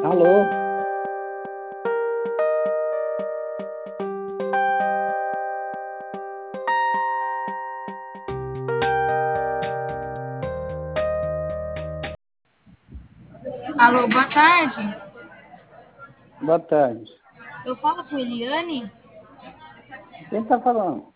Alô? Alô, boa tarde. Boa tarde. Eu falo com Eliane? Quem está falando?